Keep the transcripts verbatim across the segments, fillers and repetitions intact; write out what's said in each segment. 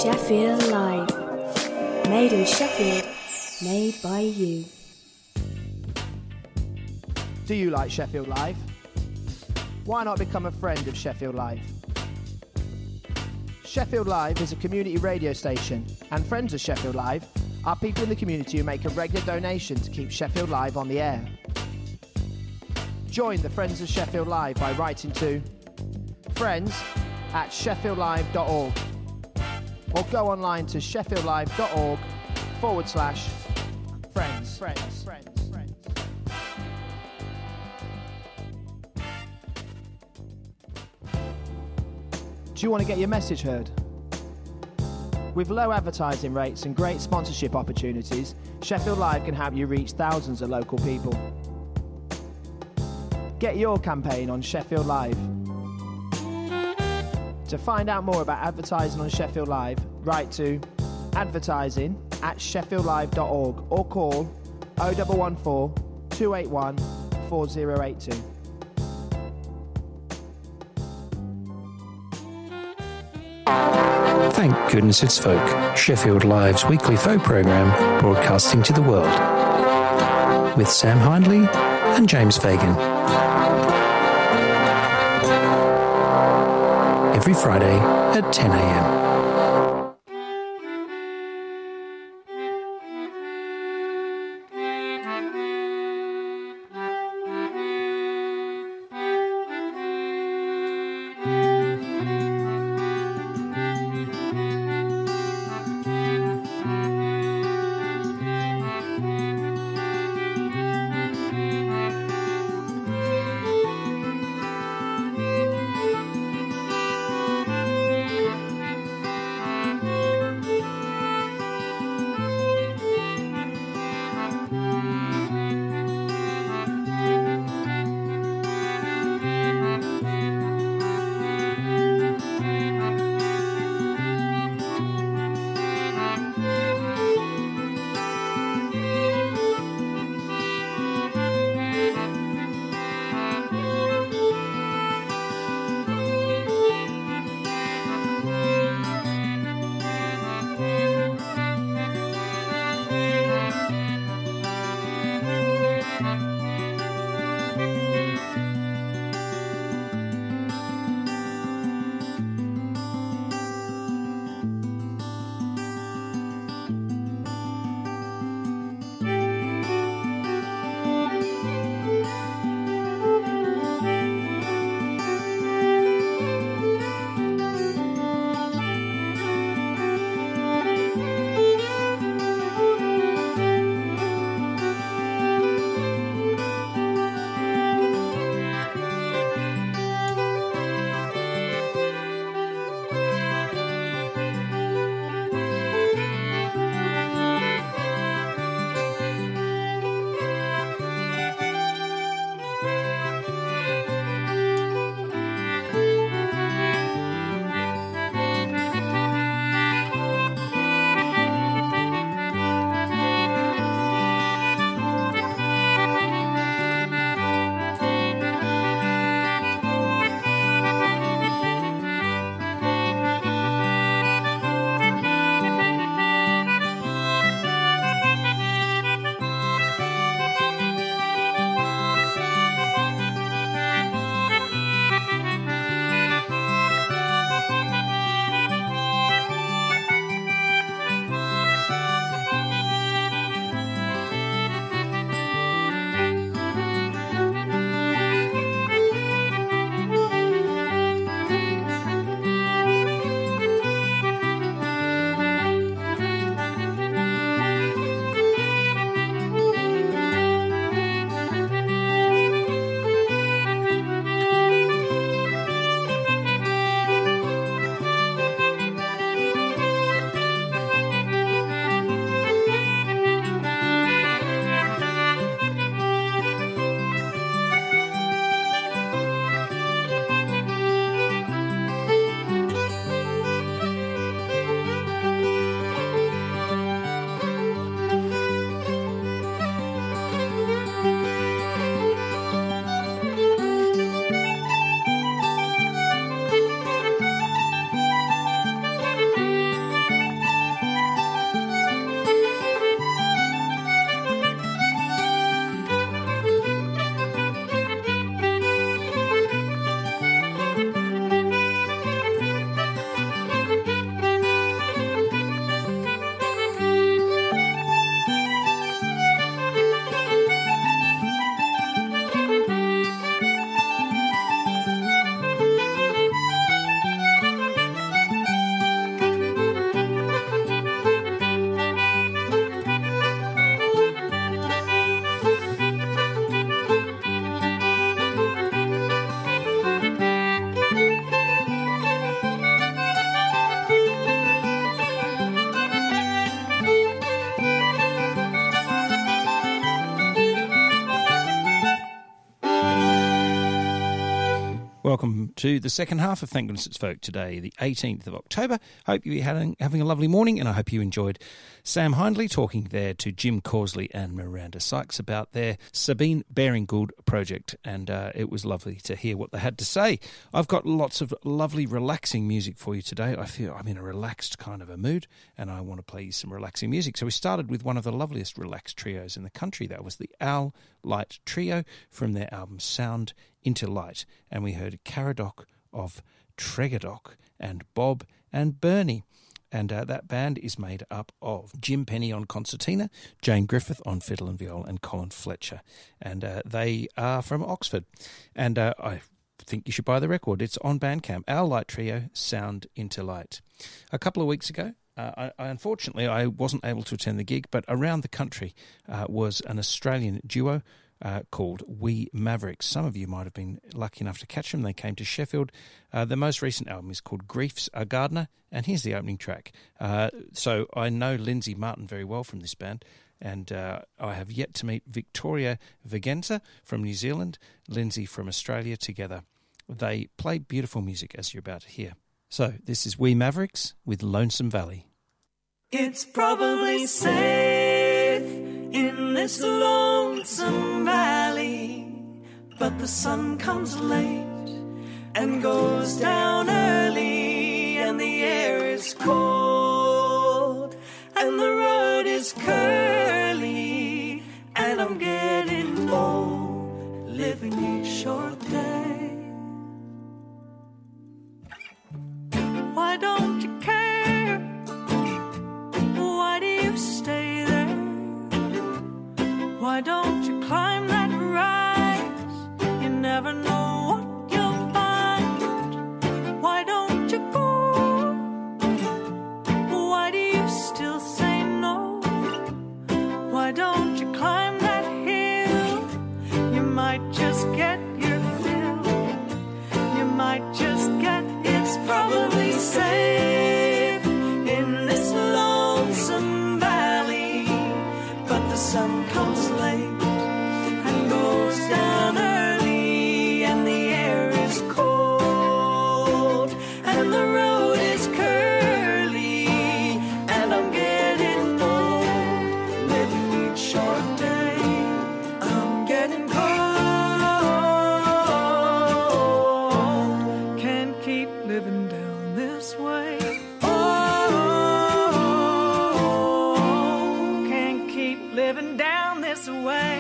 Sheffield Live. Made in Sheffield, made by you. Do you like Sheffield Live? Why not become a friend of Sheffield Live? Sheffield Live is a community radio station, and friends of Sheffield Live are people in the community who make a regular donation to keep Sheffield Live on the air. Join the Friends of Sheffield Live by writing to friends at sheffield live dot org or go online to sheffieldlive.org forward slash friends. friends, friends, friends. Do you want to get your message heard? With low advertising rates and great sponsorship opportunities, Sheffield Live can help you reach thousands of local people. Get your campaign on Sheffield Live. To find out more about advertising on Sheffield Live, write to advertising at sheffield live dot org or call oh one one four, two eight one, four oh eight two. Thank goodness it's folk, Sheffield Live's weekly folk programme broadcasting to the world. With Sam Hindley and James Fagan. Every Friday at ten a m. welcome to the second half of Thank Goodness It's Folk today, the eighteenth of October. Hope you're having, having a lovely morning, and I hope you enjoyed Sam Hindley talking there to Jim Causley and Miranda Sykes about their Sabine Baring-Gould project, and uh, it was lovely to hear what they had to say. I've got lots of lovely, relaxing music for you today. I feel I'm in a relaxed kind of a mood, and I want to play you some relaxing music. So we started with one of the loveliest relaxed trios in the country. That was the Owl Light Trio from their album Sound Into Light, and we heard Caradoc of Tregadoc and Bob and Bernie. And uh, that band is made up of Jim Penny on concertina, Jane Griffith on fiddle and viol, and Colin Fletcher. And uh, they are from Oxford. And uh, I think you should buy the record. It's on Bandcamp. Our Light Trio, Sound Into Light. A couple of weeks ago, uh, I, I, unfortunately, I wasn't able to attend the gig, but around the country uh, was an Australian duo Uh, called We Mavericks. Some of you might have been lucky enough to catch them. They came to Sheffield. Uh, the most recent album is called Grief's a Gardener, and here's the opening track. Uh, so I know Lindsay Martin very well from this band, and uh, I have yet to meet Victoria Vigenza from New Zealand, Lindsay from Australia. Together they play beautiful music, as you're about to hear. So this is We Mavericks with Lonesome Valley. It's probably safe in this lonesome valley, but the sun comes late and goes down early, and the air is cold and the road is curly, and I'm getting old, living each short day. Why don't you care? Why do you stay there? Why don't you climb that rise? You never know what you'll find. Why don't you go? Why do you still say no? Why don't you climb that hill? You might just get your fill. You might just get, it's probably safe in this lonesome valley, but the sun comes late and goes down early, and the air is cold and the road is curly, and I'm getting old, living each short day. I'm getting cold, can't keep living down this way. Oh, can't keep living down this way.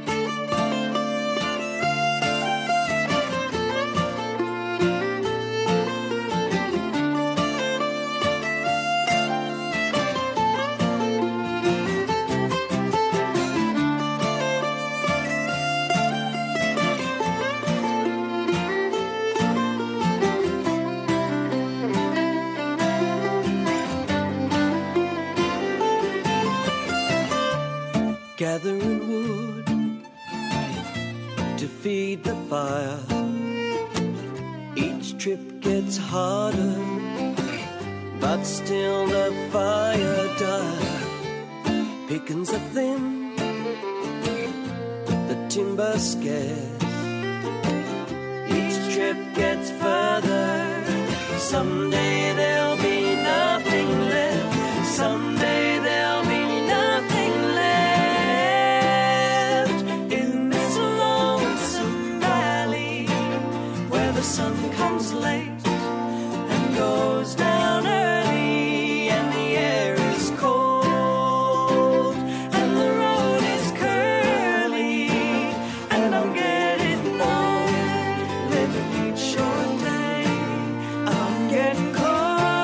Gathering wood to feed the fire. Each trip gets harder, but still the fire dies. Pickings are thin, the timber scarce. Each trip gets further. Someday there'll be nothing left. Someday there'll be nothing left in this lonesome valley, where the sun comes late and goes down early, and the air is cold and the road is curly, and I'm getting old, living each short day. I'm getting cold,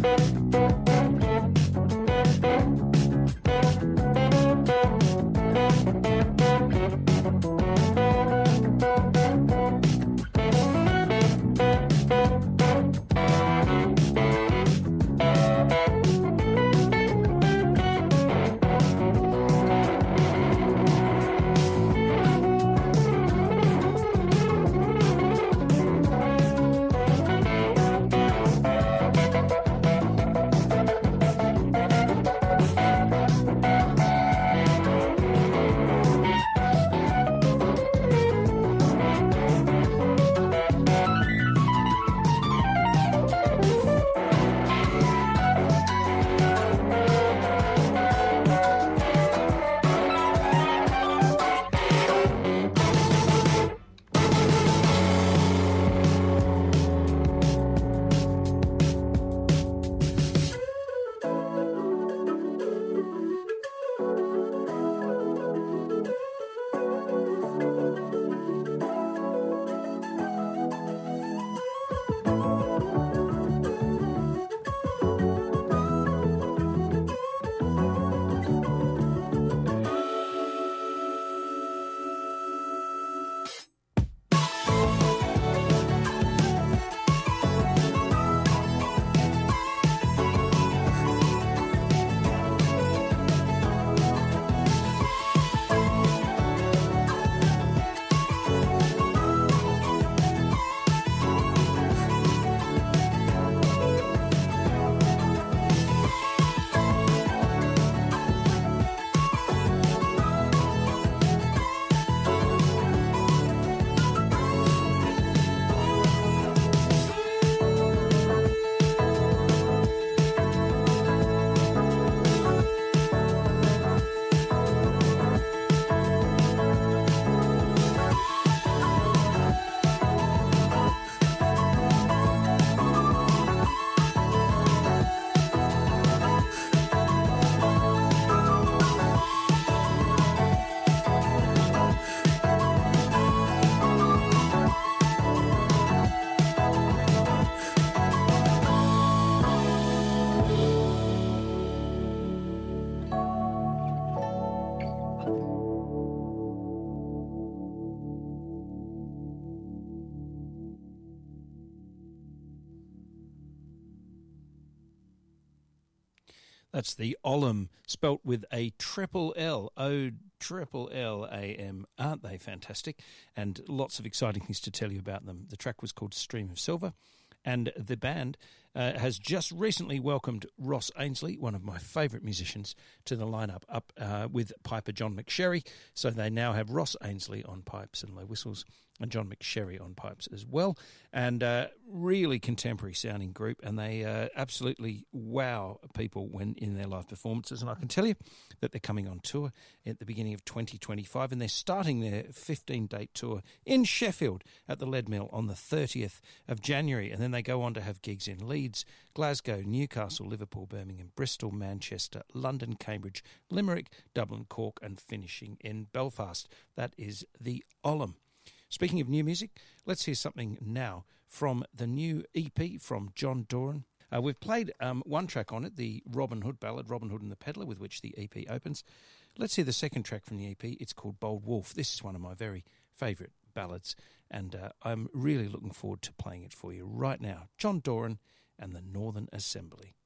That's the Olam, spelt with a triple L, O triple L A M. Aren't they fantastic? And lots of exciting things to tell you about them. The track was called Stream of Silver, and the band uh, has just recently welcomed Ross Ainsley, one of my favourite musicians, to the lineup, up uh, with piper John McSherry. So they now have Ross Ainsley on pipes and low whistles, and John McSherry on pipes as well, and uh, really contemporary sounding group, and they uh, absolutely wow people when in their live performances. And I can tell you that they're coming on tour at the beginning of twenty twenty-five, and they're starting their fifteen-date tour in Sheffield at the Lead Mill on the thirtieth of January, and then they go on to have gigs in Leeds, Glasgow, Newcastle, Liverpool, Birmingham, Bristol, Manchester, London, Cambridge, Limerick, Dublin, Cork, and finishing in Belfast. That is the Olam. Speaking of new music, let's hear something now from the new E P from John Doran. Uh, we've played um, one track on it, the Robin Hood ballad, Robin Hood and the Peddler, with which the E P opens. Let's hear the second track from the E P. It's called Bold Wolf. This is one of my very favourite ballads, and uh, I'm really looking forward to playing it for you right now. John Doran and the Northern Assembly.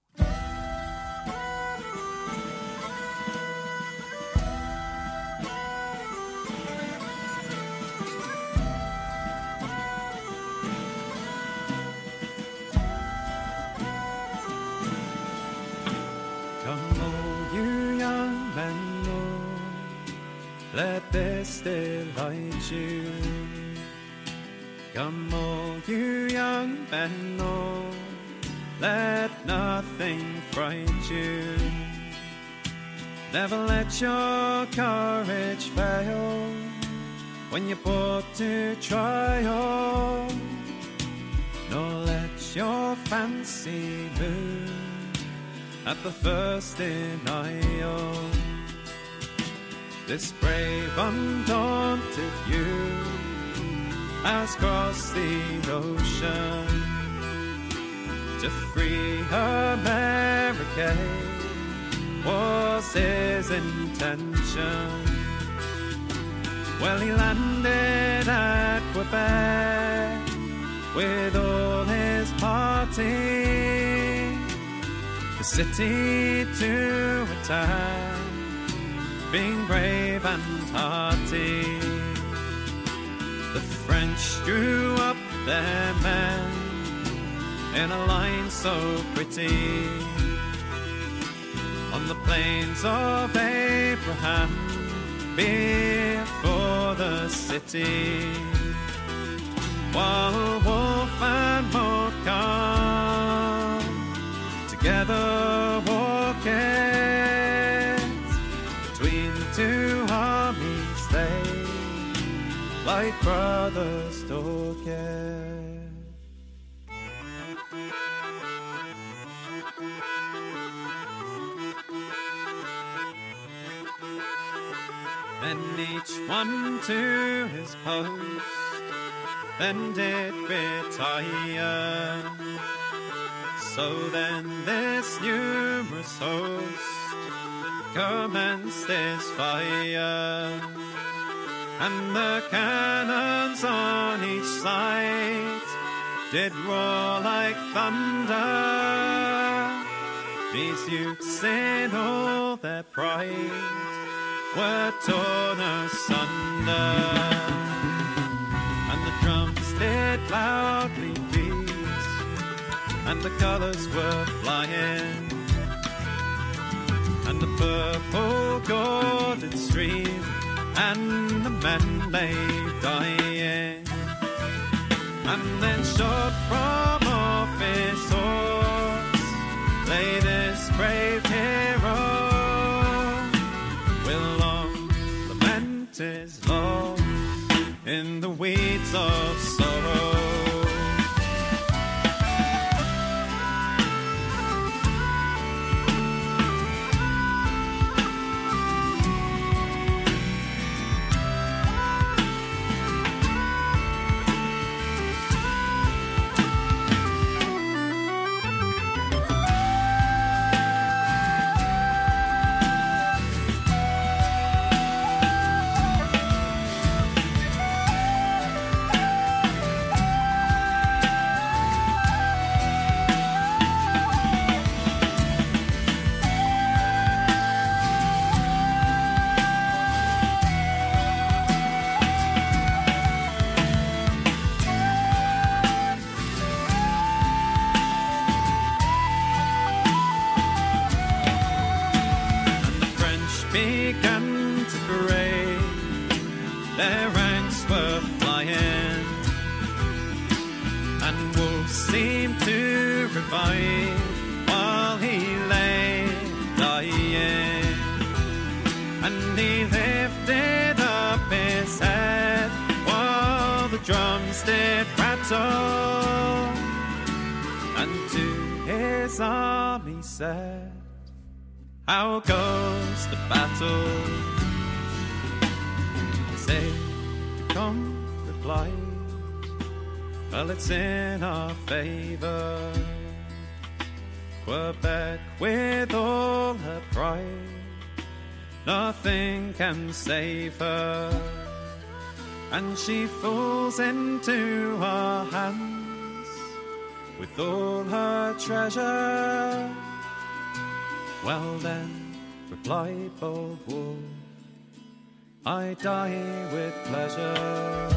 Let this delight you. Come all you young men, know, let nothing fright you. Never let your courage fail when you're put to trial. Nor let your fancy move at the first denial. This brave, undaunted youth has crossed the ocean to free America was his intention. Well, he landed at Quebec with all his party, the city to attack, being brave and hearty. The French drew up their men in a line so pretty on the plains of Abraham before the city, while Wolfe and Montcalm together walked between the two armies, they like brothers talking. Then each one to his post, then did retire. So then this numerous host commenced his fire, and the cannons on each side did roar like thunder. These youths in all their pride were torn asunder, and the drums did loudly beat, and the colours were flying, and the purple gorded stream, and the men lay dying. And then shot from off his horse lay this brave hero, is lost in the weeds of sorrow. Their ranks were flying, and Wolfe seemed to revive while he lay dying. And he lifted up his head while the drums did rattle, and to his army said, "How goes the battle?" Say to comfort light, well, it's in our favour. Quebec with all her pride, nothing can save her, and she falls into our hands with all her treasure. Well then, replied bold Wolfe, I die with pleasure.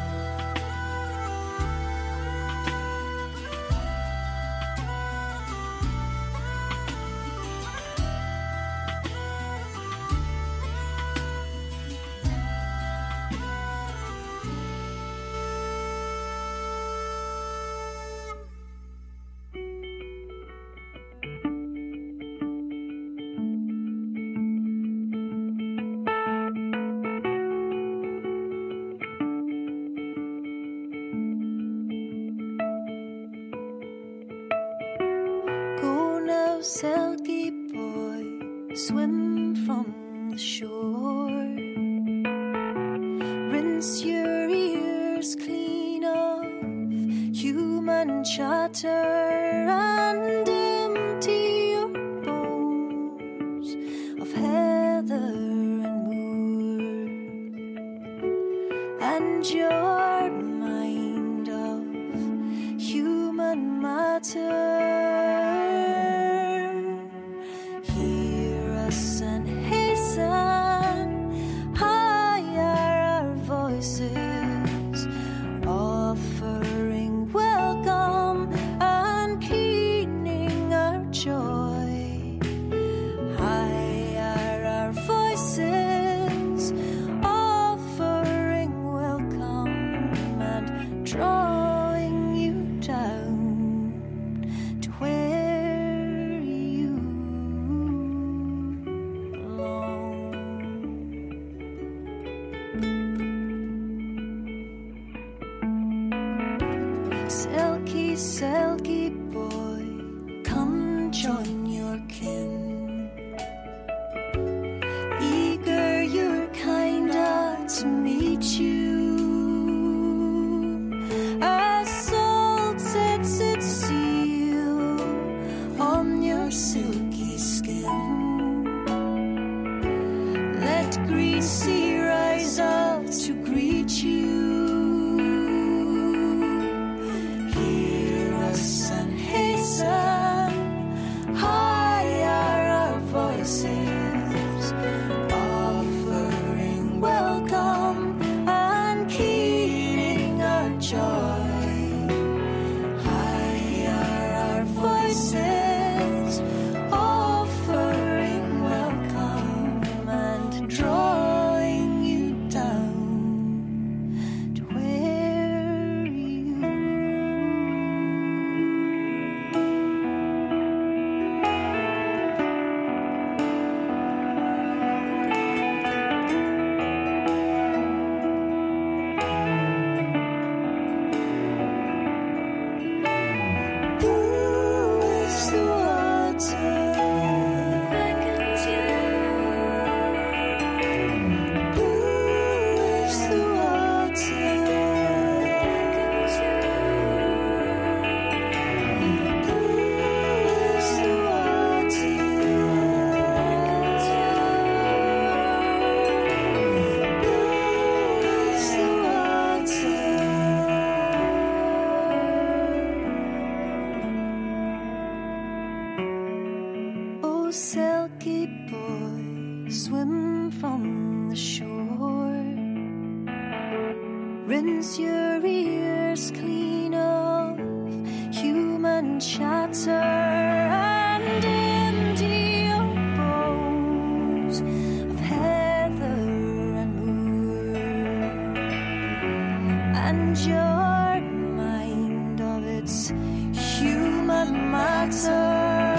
Selkie boy, swim from the shore, rinse your ears clean of human chatter. silky skin. Let green sea rise up to greet you. Hear us and hasten, high are our voices, offering welcome and keening our joy. High are our voices, offering welcome and drawing you down to where you. Blue is the water beckons you. Blue is the water beckons you. Blue is the water beckons you. Blue is the water. Oh, silky boy, swim from the shore. Rinse your ears clean of human chatter and empty your bowls of heather and moor, and your mind of its human matter.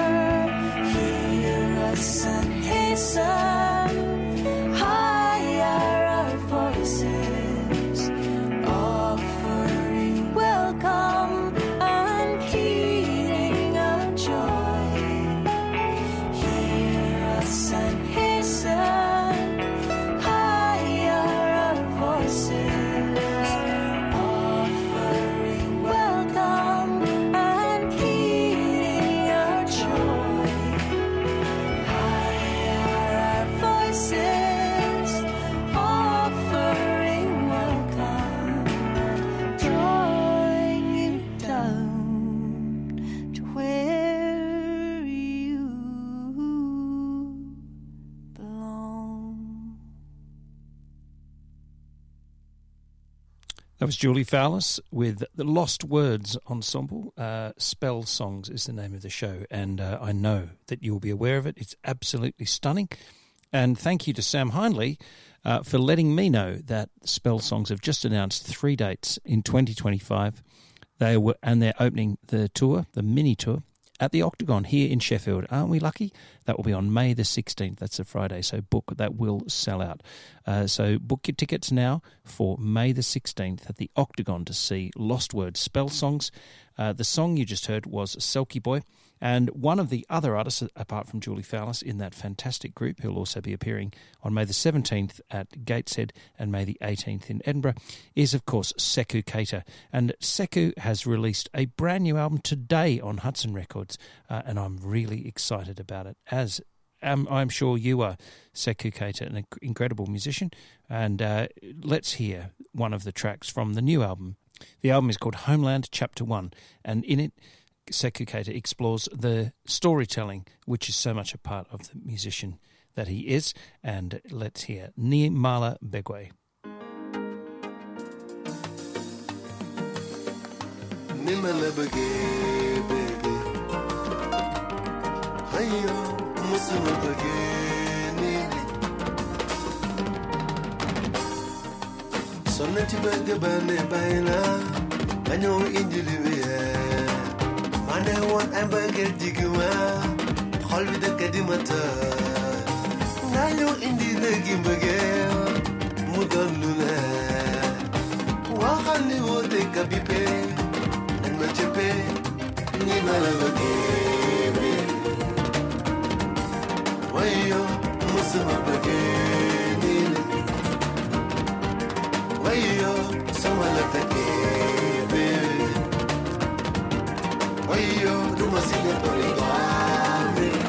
Hear us and hasten, high are our voices, offering welcome and keening our joy. Hear us and hasten, high are our voices, offering welcome and keening our joy. High are our voices, offering welcome and drawing you down to where you belong. That was Julie Fowlis with the Lost Words Ensemble. Uh, Spell Songs is the name of the show, and uh, I know that you'll be aware of it. It's absolutely stunning. And thank you to Sam Hindley uh, for letting me know that Spell Songs have just announced three dates in twenty twenty-five. They were, and they're opening the tour, the mini tour, at the Octagon here in Sheffield. Aren't we lucky? That will be on May the sixteenth. That's a Friday, so book. That will sell out. Uh, so book your tickets now for May the sixteenth at the Octagon to see Lost Words Spell Songs. Uh, the song you just heard was Selkie Boy, and one of the other artists, apart from Julie Fowlis, in that fantastic group, who'll also be appearing on May the seventeenth at Gateshead and May the eighteenth in Edinburgh, is, of course, Sekou Keita. And Sekou has released a brand new album today on Hudson Records, uh, and I'm really excited about it, as um, I'm sure you are, Sekou Keita, an inc- incredible musician. And uh, let's hear one of the tracks from the new album. The album is called Homeland Chapter one, and in it, Sekou Keita explores the storytelling, which is so much a part of the musician that he is. And let's hear Ni Mala Begwe. Ni Mala Begwe, baby. Hiyo, Musuma Begwe, Nili. Sonnati Begwe Bane Baina, Manyo Injiliwe. Mane won I'm Begwe Diguma, Holly the Kadimata. Nayo Indi Legi Begwe, Mudan Luna. Wahani Wote Kabipe. Machepe, ni malabagebe. Wayo, musama bagebe. Wayo, samala takebe. Wayo, dumasile poligame.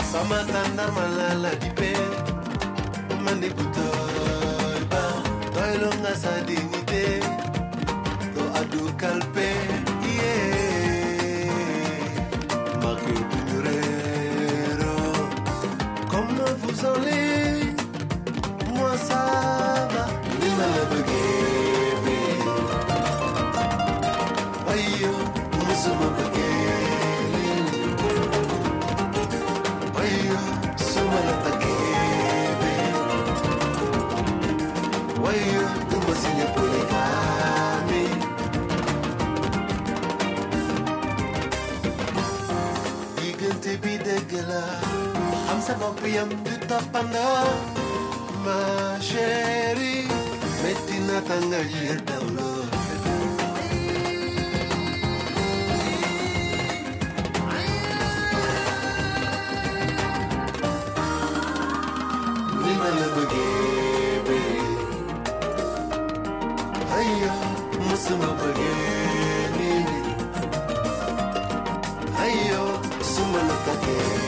Samatanda malala dipe Mandi butoy ba Toy longa sa dignité To adu kalpe Yeah Marque Buñurero Comment vous allez Moi ça va Lima la begebe Ayo Musuma begebe Sabapiyam du tapanda ma chérie metina tanga yerdaulo Nimala bagebe Ayya musuma bagebe Ayyo sumala take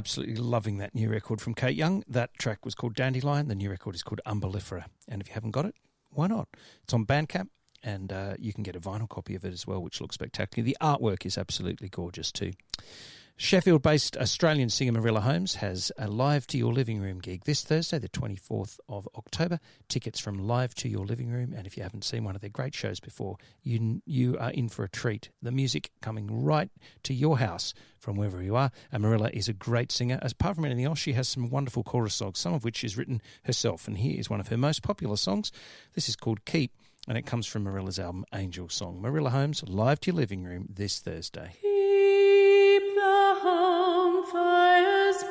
absolutely loving that new record from Kate Young. That track was called Dandelion. The new record is called Umbellifera. And if you haven't got it, why not? It's on Bandcamp, and uh, you can get a vinyl copy of it as well, which looks spectacular. The artwork is absolutely gorgeous too. Sheffield-based Australian singer Marilla Holmes has a Live to Your Living Room gig this Thursday, the twenty-fourth of October. Tickets from Live to Your Living Room, and if you haven't seen one of their great shows before, you you are in for a treat. The music coming right to your house from wherever you are, and Marilla is a great singer. As apart from anything else, she has some wonderful chorus songs, some of which she's written herself, and here is one of her most popular songs. This is called Keep, and it comes from Marilla's album Angel Song. Marilla Holmes, Live to Your Living Room this Thursday. Keep the home fires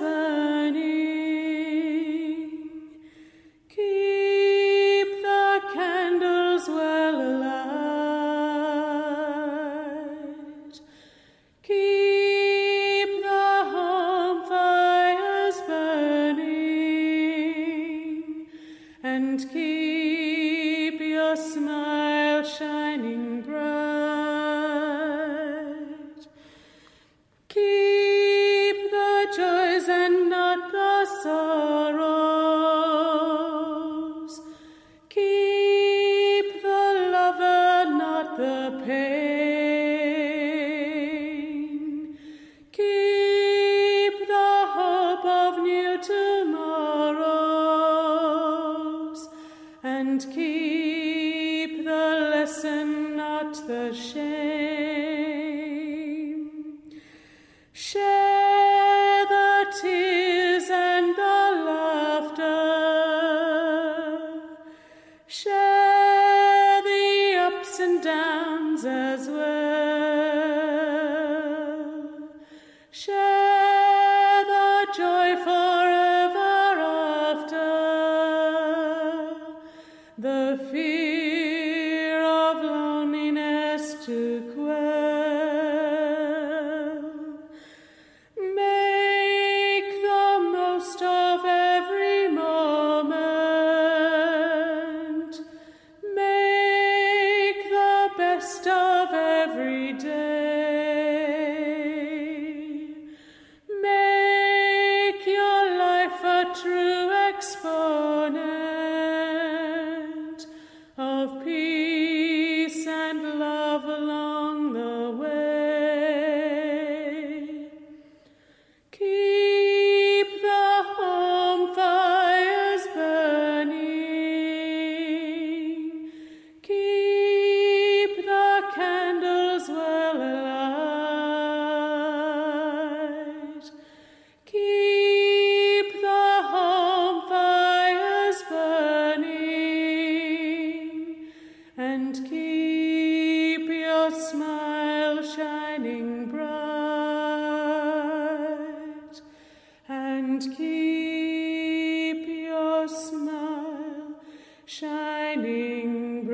burning. Keep the candles well alight. Keep the home fires burning. And keep your smile shining bright. Keep the joys and not the sorrows. Keep the lover, not the pain. Keep the hope of new tomorrows. And keep the lesson, not the shame. Share the tears and the laughter. Share the ups and downs as well. Share the joy forever after. The fear of loneliness to quell. Make the most of every moment. Make the best of every day. Make your life a true exponent of peace and love along the way. Keep the home fires burning. Keep the candles well alight. Keep the home fires burning. And keep your smile shining bright. And keep your smile shining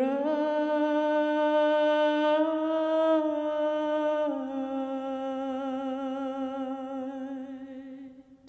bright.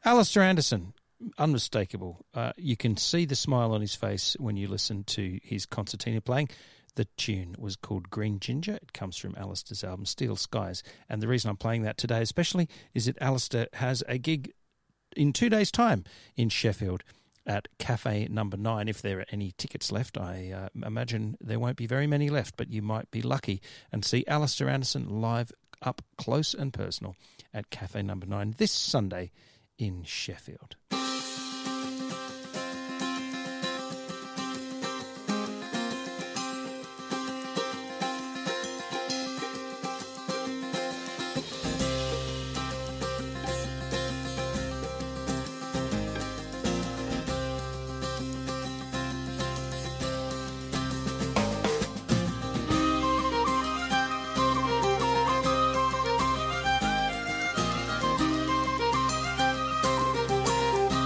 Alistair Anderson, unmistakable. Uh, you can see the smile on his face when you listen to his concertina playing. The tune was called Green Ginger. It comes from Alistair's album Steel Skies. And the reason I'm playing that today especially is that Alistair has a gig in two days' time in Sheffield at Cafe Number Nine. If there are any tickets left, I uh, imagine there won't be very many left, but you might be lucky and see Alistair Anderson live up close and personal at Cafe Number Nine this Sunday in Sheffield. Thank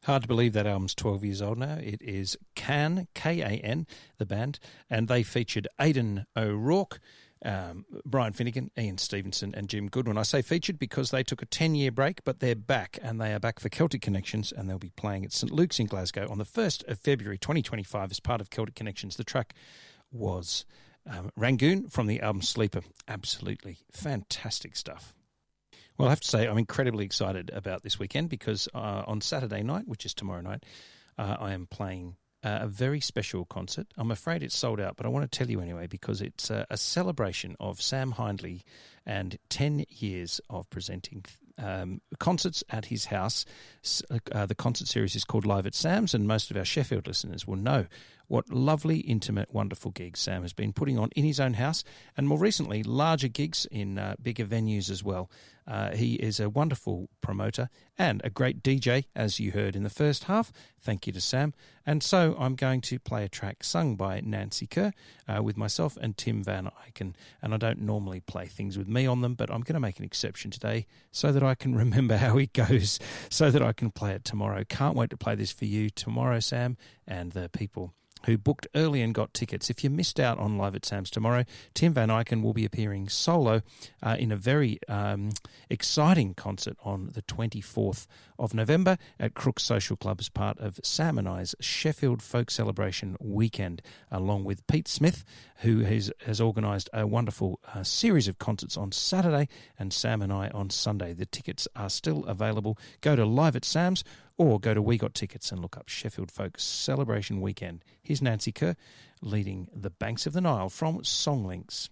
Hard to believe that album's twelve years old now. It is Can, K A N, the band, and they featured Aidan O'Rourke, um, Brian Finnegan, Ian Stevenson and Jim Goodwin. I say featured because they took a ten-year break, but they're back, and they are back for Celtic Connections, and they'll be playing at St Luke's in Glasgow on the first of February twenty twenty-five as part of Celtic Connections. The track was um, Rangoon from the album Sleeper. Absolutely fantastic stuff. Well, I have to say I'm incredibly excited about this weekend because uh, on Saturday night, which is tomorrow night, uh, I am playing uh, a very special concert. I'm afraid it's sold out, but I want to tell you anyway because it's uh, a celebration of Sam Hindley and ten years of presenting um, concerts at his house. Uh, the concert series is called Live at Sam's, and most of our Sheffield listeners will know what lovely, intimate, wonderful gigs Sam has been putting on in his own house, and more recently, larger gigs in uh, bigger venues as well. Uh, he is a wonderful promoter and a great D J, as you heard in the first half. Thank you to Sam. And so I'm going to play a track sung by Nancy Kerr uh, with myself and Tim Van Eycken. And I don't normally play things with me on them, but I'm going to make an exception today so that I can remember how it goes, so that I can play it tomorrow. Can't wait to play this for you tomorrow, Sam, and the people who booked early and got tickets. If you missed out on Live at Sam's tomorrow, Tim Van Eycken will be appearing solo uh, in a very um, exciting concert on the twenty-fourth of November at Crooks Social Club as part of Sam and I's Sheffield Folk Celebration Weekend, along with Pete Smith, who has, has organised a wonderful uh, series of concerts on Saturday, and Sam and I on Sunday. The tickets are still available. Go to Live at Sam's or go to We Got Tickets and look up Sheffield Folk Celebration Weekend. Here's Nancy Kerr leading The Banks of the Nile from Songlinks.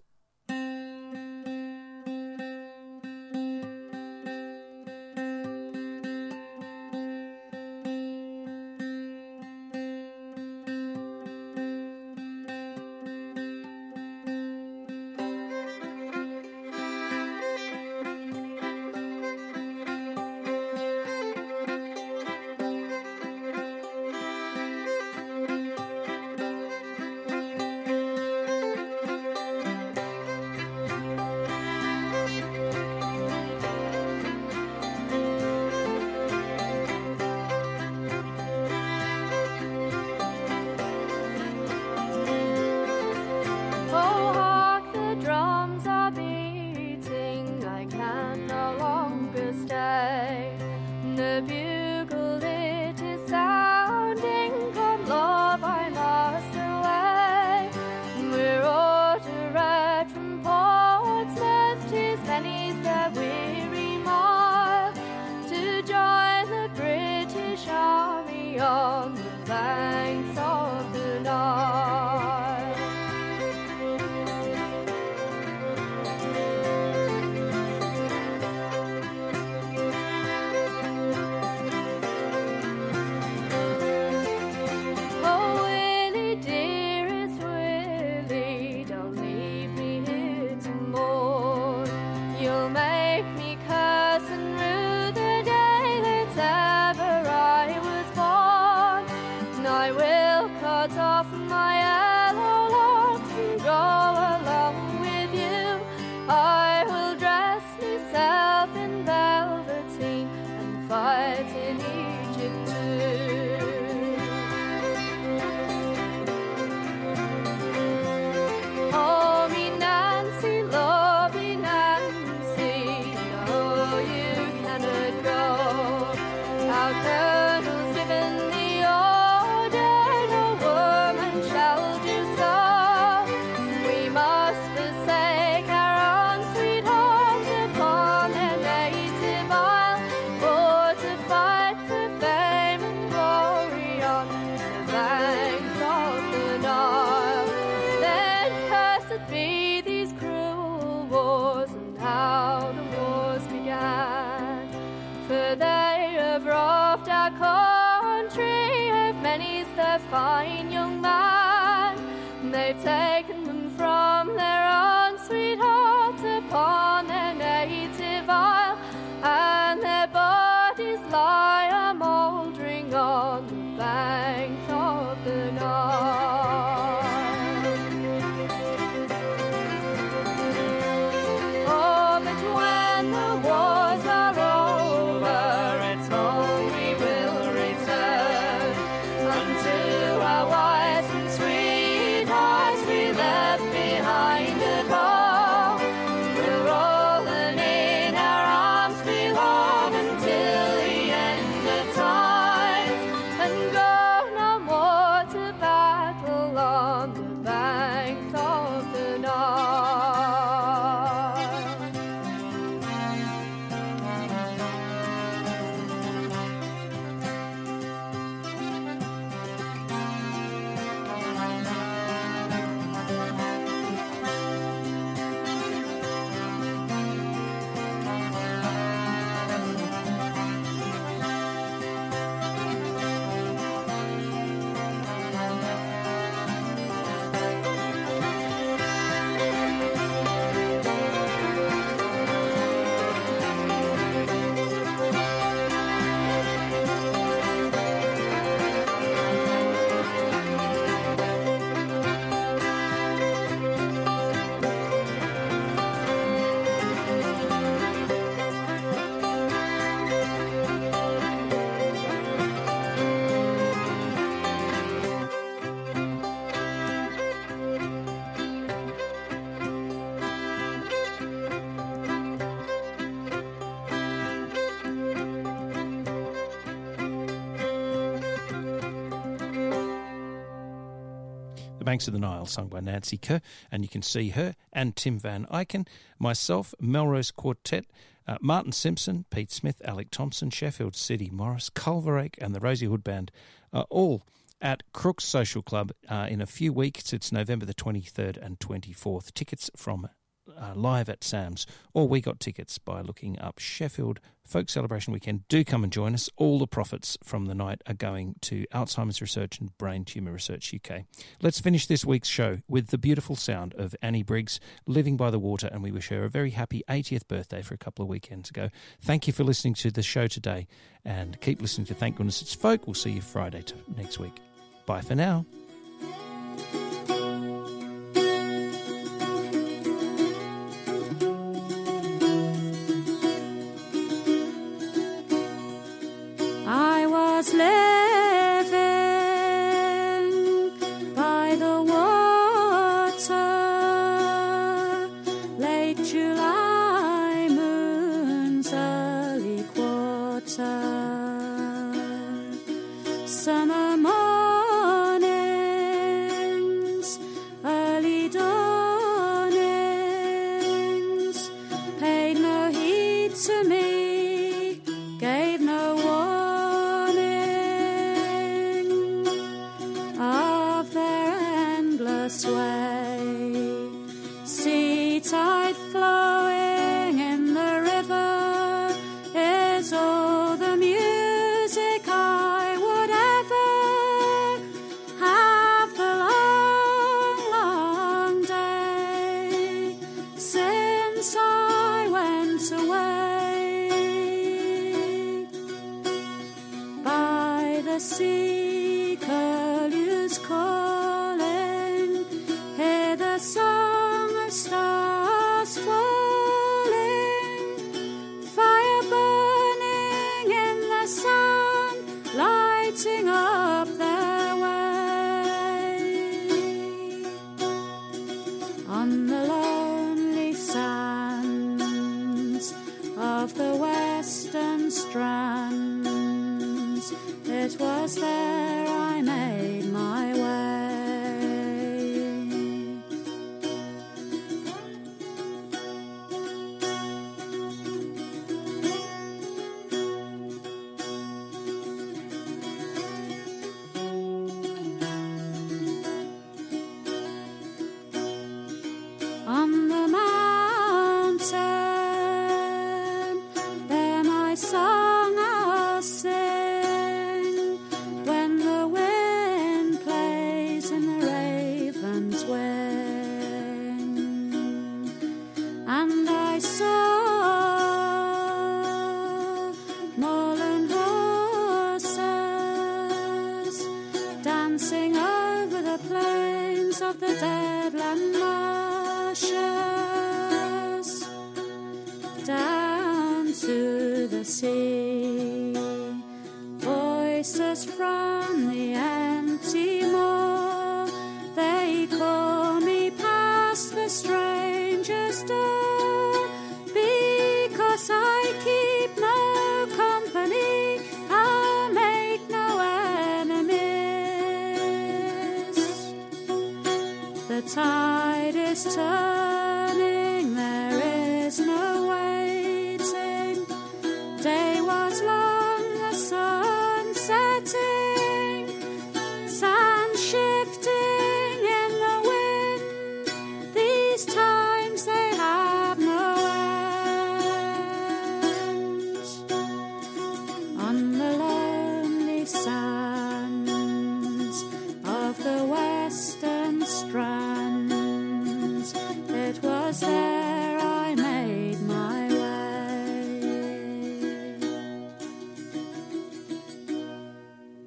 Fine young man, they've taken them from their own sweethearts upon their native isle, and their bodies lie a mouldering on the banks of the Nile. Oh, but when the wars are over, it's home we will return. Banks of the Nile, sung by Nancy Kerr, and you can see her and Tim Van Eycken, myself, Melrose Quartet, uh, Martin Simpson, Pete Smith, Alec Thompson, Sheffield City Morris, Culverake and the Rosie Hood Band, uh, all at Crooks Social Club uh, in a few weeks. It's November the twenty-third and twenty-fourth. Tickets from uh, Live at Sam's, or we got tickets by looking up Sheffield Folk Celebration Weekend. Do come and join us. All the profits from the night are going to Alzheimer's Research and Brain Tumour Research U K. Let's finish this week's show with the beautiful sound of Annie Briggs, Living by the Water, and we wish her a very happy eightieth birthday for a couple of weekends ago. Thank you for listening to the show today, and keep listening to Thank Goodness It's Folk. We'll see you Friday to next week. Bye for now. I was living by the water, late July moon's early quarter, summer mornings, early dawnings, paid no heed to me, gave no warning of their endless way, sea tide flowing in the river is all the music I would ever have the long, long day since I went away by the sea. Curlews calling, hear the song of stars falling, fire burning in the sun, lighting up their way. On the lonely sands of the western strands, it was there I made my way. On the mountain, there my song I'll sing, when the wind plays in the raven's wing. And I saw moorland horses dancing over the plains of the deadland marshes, down to the sea. Voices from the empty moor, they call me past the stranger's door, because I keep no company, I'll make no enemies. The tide is turning